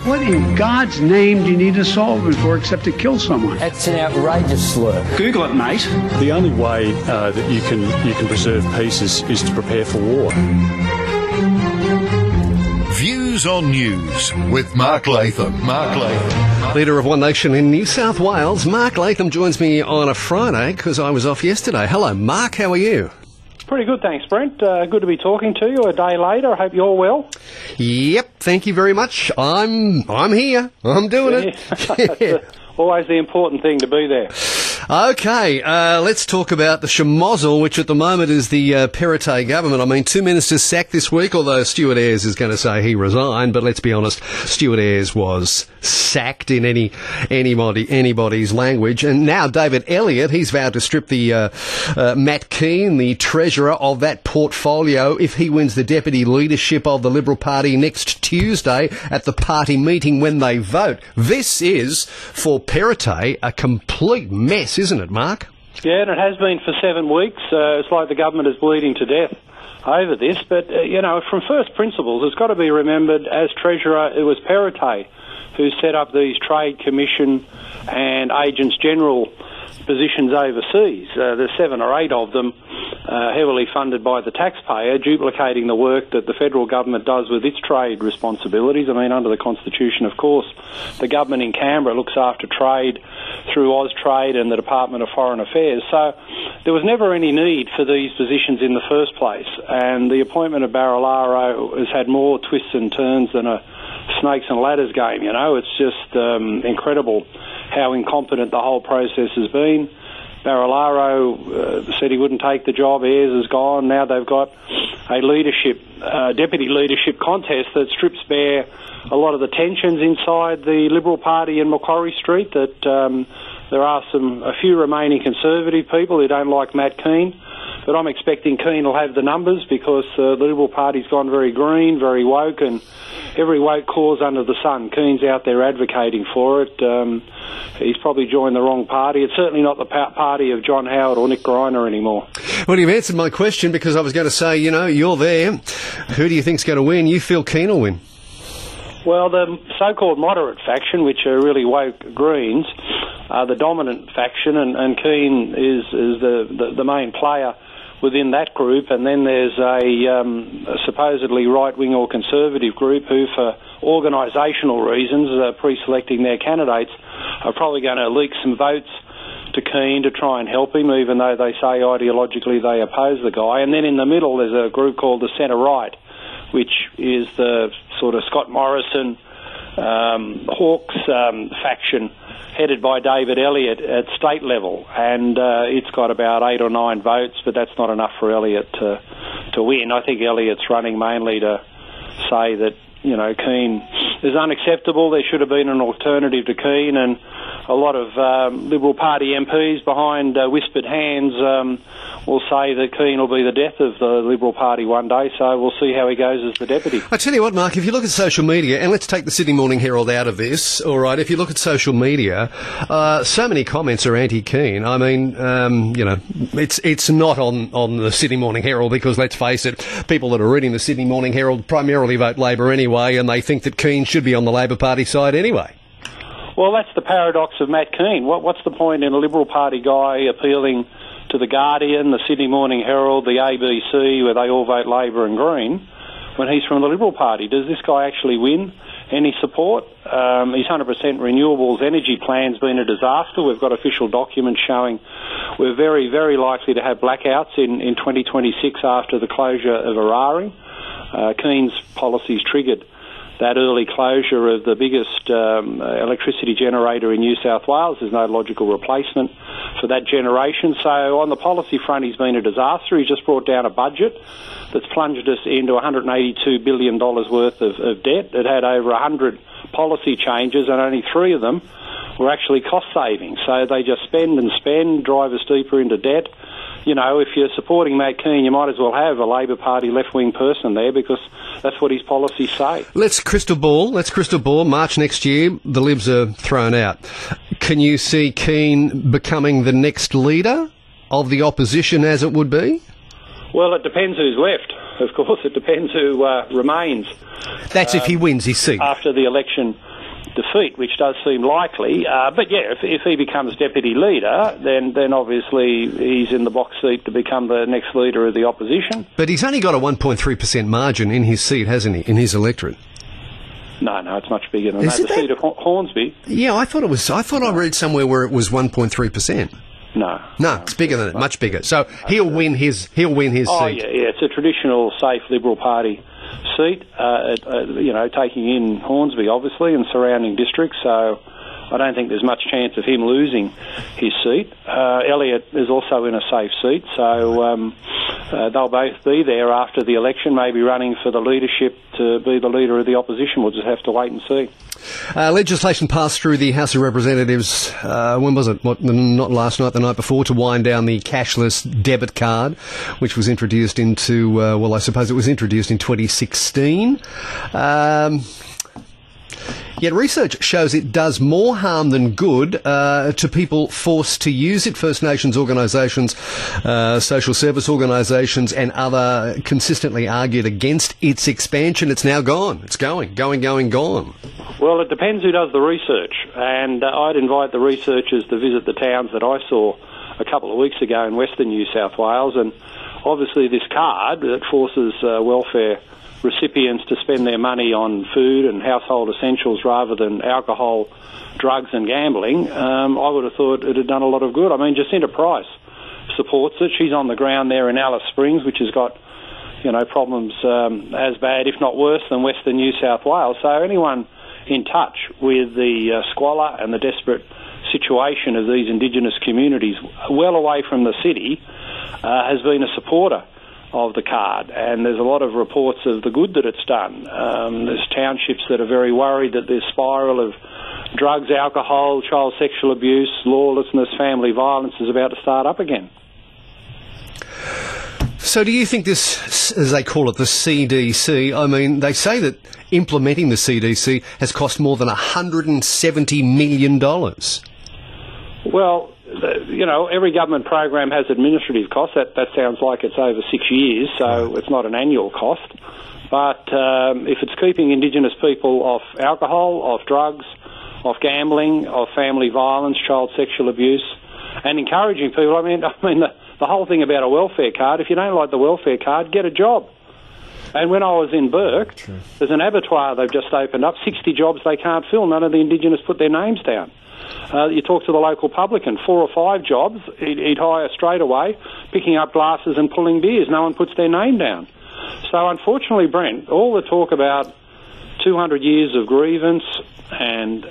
What in God's name do you need a solvent for except to kill someone? That's an outrageous slur. Google it, mate. The only way that you can preserve peace is to prepare for war. Views on News with Mark Latham. Leader of One Nation in New South Wales, Mark Latham joins me on a Friday because I was off yesterday. Hello, Mark. How are you? Pretty good, thanks, Brent. Good to be talking to you a day later. I hope you're well. Yep, thank you very much. I'm here. I'm doing it. Yeah. Always the important thing to be there. Okay, let's talk about the schmozzle, which at the moment is the Perrottet government. I mean, 2 ministers sacked this week, although Stuart Ayres is going to say he resigned. But let's be honest, Stuart Ayres was sacked in anybody's language. And now David Elliott, he's vowed to strip the Matt Kean, the treasurer of that portfolio, if he wins the deputy leadership of the Liberal Party next Tuesday at the party meeting when they vote. This is, for Perrottet, a complete mess, isn't it, Mark? Yeah, and it has been for 7 weeks. It's like the government is bleeding to death over this. But, from first principles, it's got to be remembered, as Treasurer, it was Perrottet who set up these Trade Commission and Agents General positions overseas. There's 7 or 8 of them, heavily funded by the taxpayer, duplicating the work that the federal government does with its trade responsibilities. I mean, under the Constitution, of course, the government in Canberra looks after trade through Austrade and the Department of Foreign Affairs. So there was never any need for these positions in the first place. And the appointment of Barilaro has had more twists and turns than a snakes and ladders game, It's just incredible how incompetent the whole process has been. Barilaro said he wouldn't take the job. Ayres is gone. Now they've got a deputy leadership contest that strips bare a lot of the tensions inside the Liberal Party in Macquarie Street, that there are a few remaining Conservative people who don't like Matt Kean. But I'm expecting Kean will have the numbers because the Liberal Party's gone very green, very woke, and every woke cause under the sun, Kean's out there advocating for it. He's probably joined the wrong party. It's certainly not the party of John Howard or Nick Greiner anymore. Well, you've answered my question, because I was going to say, you're there. Who do you think's going to win? You feel Kean will win? Well, the so-called moderate faction, which are really woke Greens, are the dominant faction, and Kean is the main player within that group. And then there's a supposedly right-wing or conservative group who, for organisational reasons, pre-selecting their candidates, are probably going to leak some votes to Kean to try and help him, even though they say ideologically they oppose the guy. And then in the middle there's a group called the centre-right, which is the sort of Scott Morrison, Hawke's faction, headed by David Elliott at state level, and it's got about 8 or 9 votes, but that's not enough for Elliott to win. I think Elliott's running mainly to say that Kean is unacceptable. There should have been an alternative to Kean, and a lot of Liberal Party MPs behind whispered hands will say that Kean will be the death of the Liberal Party one day, so we'll see how he goes as the deputy. I tell you what, Mark, if you look at social media, and let's take the Sydney Morning Herald out of this, all right, if you look at social media, so many comments are anti-Kean. I mean, it's not on the Sydney Morning Herald, because let's face it, people that are reading the Sydney Morning Herald primarily vote Labor anyway, and they think that Kean should be on the Labor Party side anyway. Well, that's the paradox of Matt Kean. What's the point in a Liberal Party guy appealing to the Guardian, the Sydney Morning Herald, the ABC, where they all vote Labor and Green, when he's from the Liberal Party? Does this guy actually win any support? His 100% renewables energy plan's been a disaster. We've got official documents showing we're very, very likely to have blackouts in 2026 after the closure of Eraring. Kean's policies triggered that early closure of the biggest electricity generator in New South Wales. There's no logical replacement for that generation. So on the policy front, he's been a disaster. He's just brought down a budget that's plunged us into $182 billion worth of debt. It had over 100 policy changes, and only 3 of them were actually cost savings. So they just spend and spend, drive us deeper into debt. If you're supporting Matt Kean, you might as well have a Labor Party left-wing person there, because that's what his policies say. Let's crystal ball. March next year, the Libs are thrown out. Can you see Kean becoming the next leader of the opposition, as it would be? Well, it depends who's left. Of course, it depends who remains. That's if he wins his seat. After the election defeat, which does seem likely. But yeah, if he becomes deputy leader, then obviously he's in the box seat to become the next leader of the opposition. But he's only got a 1.3% margin in his seat, hasn't he, in his electorate? No, it's much bigger than that. The seat of Hornsby. Yeah, I thought I read somewhere where it was 1.3%. No, it's bigger than it, much bigger. So he'll win his seat. Oh yeah, it's a traditional, safe Liberal Party seat. Taking in Hornsby obviously and surrounding districts. So I don't think there's much chance of him losing his seat. Elliott is also in a safe seat, so they'll both be there after the election, maybe running for the leadership to be the leader of the opposition. We'll just have to wait and see. Legislation passed through the House of Representatives, when was it? Not last night, the night before, to wind down the cashless debit card, which was introduced into, I suppose it was introduced in 2016. Yet research shows it does more harm than good to people forced to use it. First Nations organisations, social service organisations and other consistently argued against its expansion. It's now gone. It's going. Well, it depends who does the research. And I'd invite the researchers to visit the towns that I saw a couple of weeks ago in Western New South Wales. And obviously this card that forces welfare recipients to spend their money on food and household essentials rather than alcohol, drugs and gambling, I would have thought it had done a lot of good. I mean, Jacinta Price supports it. She's on the ground there in Alice Springs, which has got, problems as bad, if not worse, than Western New South Wales. So anyone in touch with the squalor and the desperate situation of these Indigenous communities well away from the city has been a supporter of the card, and there's a lot of reports of the good that it's done. There's townships that are very worried that this spiral of drugs, alcohol, child sexual abuse, lawlessness, family violence is about to start up again. So do you think this, as they call it, the CDC, I mean, they say that implementing the CDC has cost more than $170 million? Well, every government program has administrative costs. That sounds like it's over 6 years, so it's not an annual cost. But if it's keeping Indigenous people off alcohol, off drugs, off gambling, off family violence, child sexual abuse, and encouraging people, I mean the whole thing about a welfare card, if you don't like the welfare card, get a job. And when I was in Burke, there's an abattoir they've just opened up, 60 jobs they can't fill. None of the Indigenous put their names down. You talk to the local publican, 4 or 5 jobs, he'd hire straight away, picking up glasses and pulling beers. No one puts their name down. So unfortunately, Brent, all the talk about 200 years of grievance and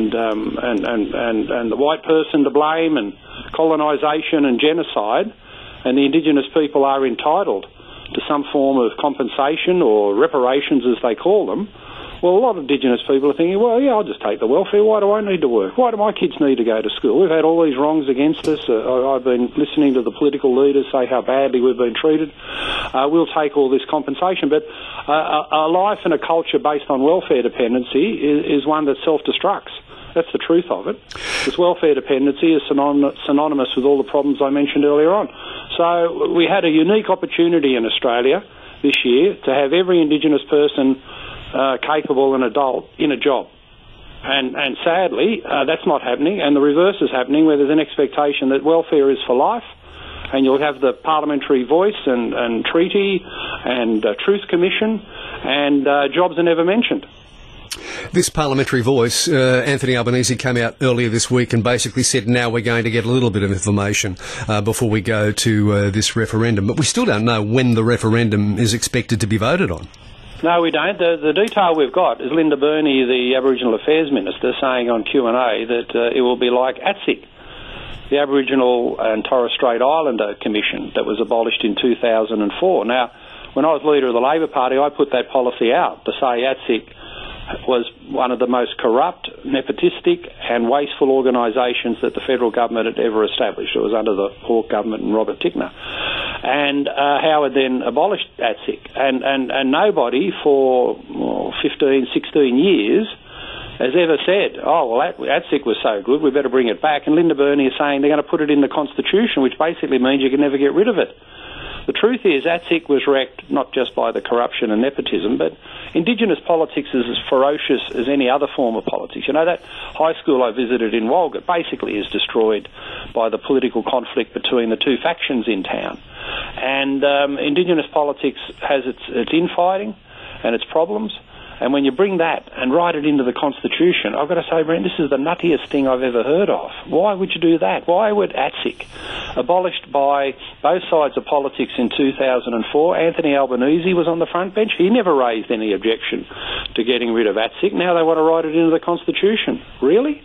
the white person to blame and colonisation and genocide, and the Indigenous people are entitled to some form of compensation or reparations, as they call them. Well, a lot of Indigenous people are thinking, well, yeah, I'll just take the welfare. Why do I need to work? Why do my kids need to go to school? We've had all these wrongs against us. I've been listening to the political leaders say how badly we've been treated. We'll take all this compensation. But a life and a culture based on welfare dependency is one that self-destructs. That's the truth of it. Because welfare dependency is synonymous with all the problems I mentioned earlier on. So we had a unique opportunity in Australia this year to have every Indigenous person capable and adult in a job. And sadly, that's not happening, and the reverse is happening, where there's an expectation that welfare is for life, and you'll have the parliamentary voice and treaty and truth commission, and jobs are never mentioned. This parliamentary voice, Anthony Albanese, came out earlier this week and basically said now we're going to get a little bit of information before we go to this referendum. But we still don't know when the referendum is expected to be voted on. No, we don't. The detail we've got is Linda Burney, the Aboriginal Affairs Minister, saying on Q&A that it will be like ATSIC, the Aboriginal and Torres Strait Islander Commission that was abolished in 2004. Now, when I was leader of the Labor Party, I put that policy out to say ATSIC was one of the most corrupt, nepotistic and wasteful organisations that the federal government had ever established. It was under the Hawke government and Robert Tickner. And Howard then abolished ATSIC. And nobody for 15, 16 years has ever said, oh, well, ATSIC was so good, we better bring it back. And Linda Burney is saying they're going to put it in the Constitution, which basically means you can never get rid of it. The truth is, ATSIC was wrecked not just by the corruption and nepotism, but Indigenous politics is as ferocious as any other form of politics. You know, that high school I visited in Walgett basically is destroyed by the political conflict between the two factions in town. And Indigenous politics has its infighting and its problems. And when you bring that and write it into the Constitution, I've got to say, Brent, this is the nuttiest thing I've ever heard of. Why would you do that? Why would ATSIC, abolished by both sides of politics in 2004, Anthony Albanese was on the front bench. He never raised any objection to getting rid of ATSIC. Now they want to write it into the Constitution. Really?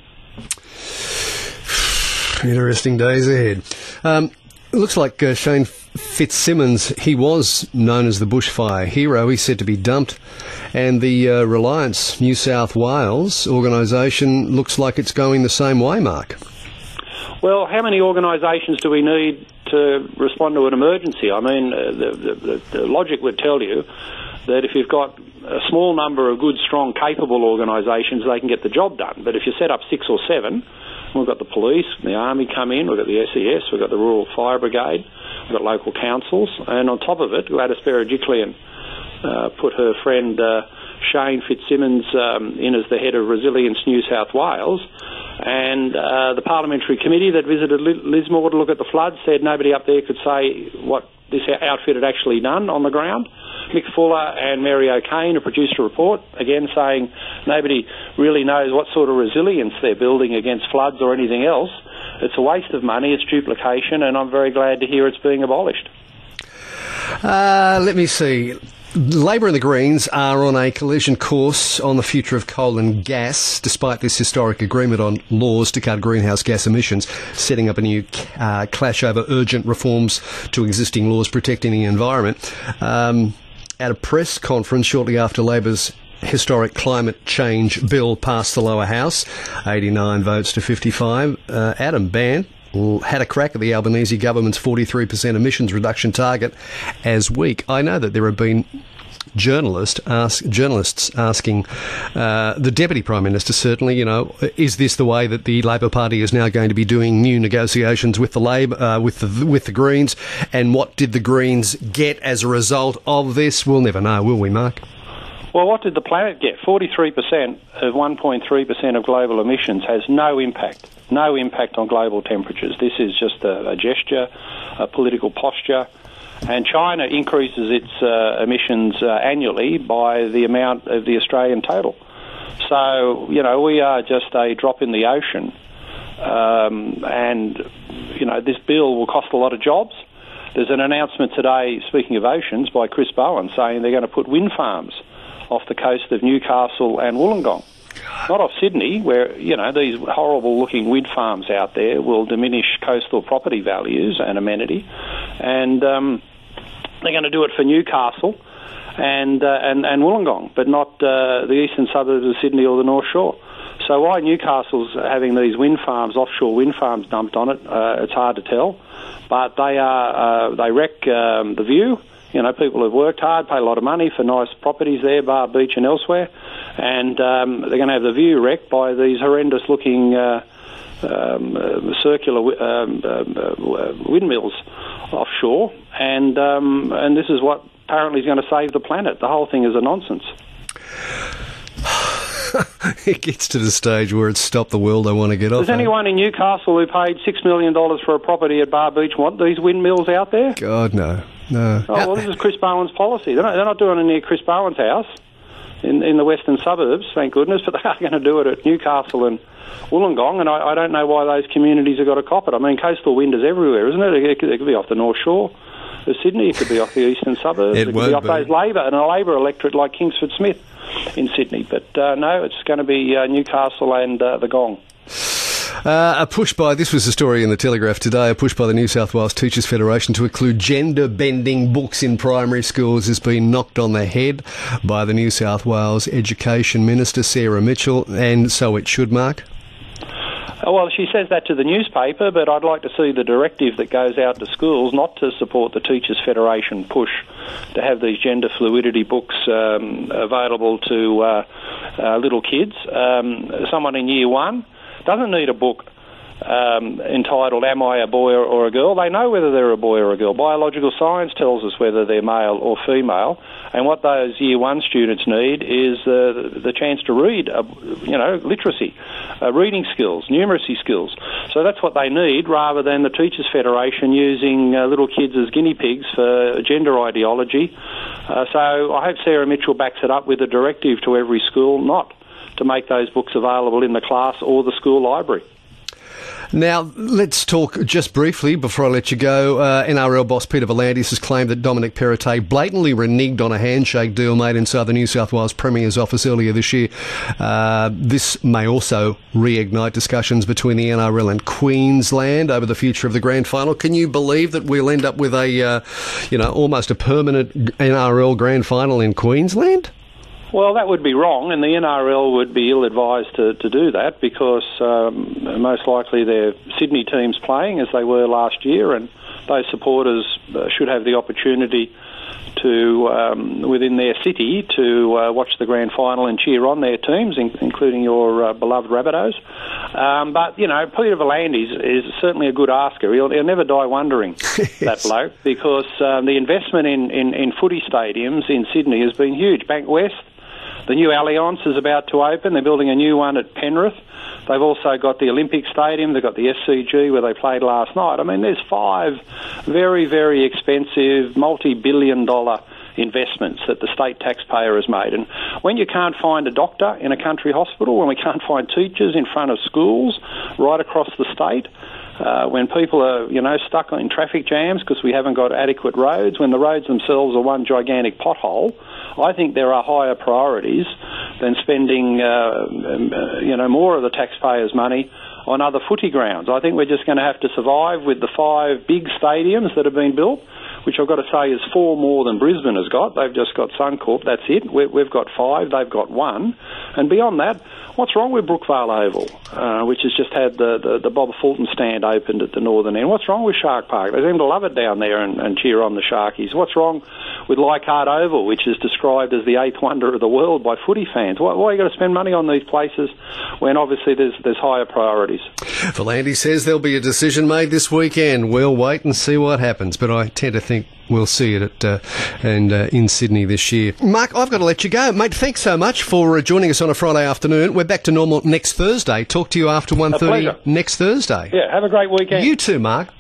Interesting days ahead. It looks like Shane Fitzsimmons, he was known as the bushfire hero. He's said to be dumped. And the Reliance New South Wales organisation looks like it's going the same way, Mark. Well, how many organisations do we need to respond to an emergency? I mean, the logic would tell you that if you've got a small number of good, strong, capable organisations, they can get the job done. But if you set up 6 or 7, we've got the police, the army come in, we've got the SES, we've got the Rural Fire Brigade, we've got local councils, and on top of it, Gladys Berejiklian put her friend Shane Fitzsimmons in as the head of Resilience New South Wales, and the parliamentary committee that visited Lismore to look at the flood said nobody up there could say what this outfit had actually done on the ground. Mick Fuller and Mary O'Kane have produced a report, again saying nobody really knows what sort of resilience they're building against floods or anything else. It's a waste of money, it's duplication, and I'm very glad to hear it's being abolished. Let me see. Labor and the Greens are on a collision course on the future of coal and gas, despite this historic agreement on laws to cut greenhouse gas emissions, setting up a new clash over urgent reforms to existing laws protecting the environment. At a press conference shortly after Labor's historic climate change bill passed the lower house, 89 votes to 55, Adam Bandt had a crack at the Albanese government's 43% emissions reduction target as weak. I know that there have been journalists asking the Deputy Prime Minister, certainly, you know, is this the way that the Labor Party is now going to be doing new negotiations with the with the Greens, and what did the Greens get as a result of this? We'll never know, will we, Mark? Well, what did the planet get? 43% of 1.3% of global emissions has no impact on global temperatures. This is just a gesture, a political posture. And China increases its emissions annually by the amount of the Australian total. So, you know, we are just a drop in the ocean. And, you know, this bill will cost a lot of jobs. There's an announcement today, speaking of oceans, by Chris Bowen saying they're going to put wind farms off the coast of Newcastle and Wollongong. Not off Sydney, where, you know, these horrible-looking wind farms out there will diminish coastal property values and amenity. And they're going to do it for Newcastle and Wollongong, but not the eastern suburbs of Sydney or the North Shore. So why Newcastle's having these wind farms, offshore wind farms dumped on it, it's hard to tell. But they wreck the view. You know, people have worked hard, pay a lot of money for nice properties there, Bar Beach and elsewhere, and they're going to have the view wrecked by these horrendous-looking circular windmills offshore, and this is what apparently is going to save the planet. The whole thing is a nonsense. It gets to the stage where it's stopped the world I want to get off. Does anyone in Newcastle who paid $6 million for a property at Bar Beach want these windmills out there? God, no. No. Oh, well, this is Chris Bowen's policy. They're not doing it near Chris Bowen's house in the western suburbs, thank goodness, but they are going to do it at Newcastle and Wollongong, and I don't know why those communities have got to cop it. I mean, coastal wind is everywhere, isn't it? It could be off the North Shore of Sydney, it could be off the eastern suburbs, it could be off those Labor and a Labor electorate like Kingsford Smith in Sydney. But no, it's going to be Newcastle and the Gong. This was a story in the Telegraph today, a push by the New South Wales Teachers Federation to include gender-bending books in primary schools has been knocked on the head by the New South Wales Education Minister, Sarah Mitchell, and so it should, Mark. Well, she says that to the newspaper, but I'd like to see the directive that goes out to schools not to support the Teachers Federation push to have these gender fluidity books available to little kids. Someone in Year 1 doesn't need a book entitled Am I a Boy or a Girl? They know whether they're a boy or a girl. Biological science tells us whether they're male or female, and what those Year 1 students need is the chance to read, literacy, reading skills, numeracy skills. So that's what they need, rather than the Teachers' Federation using little kids as guinea pigs for gender ideology. So I hope Sarah Mitchell backs it up with a directive to every school not to make those books available in the class or the school library. Now, let's talk just briefly, before I let you go. NRL boss Peter V'landys has claimed that Dominic Perrottet blatantly reneged on a handshake deal made inside the New South Wales Premier's office earlier this year. This may also reignite discussions between the NRL and Queensland over the future of the grand final. Can you believe that we'll end up with a, almost a permanent NRL grand final in Queensland? Well, that would be wrong, and the NRL would be ill-advised to do that, because most likely their Sydney team's playing as they were last year, and those supporters should have the opportunity to, within their city, to watch the grand final and cheer on their teams, including your beloved Rabbitohs. But, Peter V'landys is certainly a good asker. He'll never die wondering, that bloke, because the investment in footy stadiums in Sydney has been huge. Bankwest, the new Allianz is about to open. They're building a new one at Penrith. They've also got the Olympic Stadium. They've got the SCG where they played last night. I mean, there's 5 very, very expensive, multi-billion-dollar investments that the state taxpayer has made. And when you can't find a doctor in a country hospital, when we can't find teachers in front of schools right across the state, when people are, stuck in traffic jams because we haven't got adequate roads, when the roads themselves are one gigantic pothole, I think there are higher priorities than spending, more of the taxpayers' money on other footy grounds. I think we're just going to have to survive with the 5 big stadiums that have been built, which I've got to say is 4 more than Brisbane has got. They've just got Suncorp, that's it. We've got 5, they've got 1. And beyond that, what's wrong with Brookvale Oval, which has just had the Bob Fulton stand opened at the northern end? What's wrong with Shark Park? They seem to love it down there and cheer on the Sharkies. What's wrong with Leichhardt Oval, which is described as the 8th wonder of the world by footy fans? Why are you going to spend money on these places when obviously there's higher priorities? V'landys says there'll be a decision made this weekend. We'll wait and see what happens, but I tend to think we'll see it in Sydney this year. Mark, I've got to let you go. Mate, thanks so much for joining us on a Friday afternoon. We're back to normal next Thursday. Talk to you after 1:30 next Thursday. Yeah, have a great weekend. You too, Mark.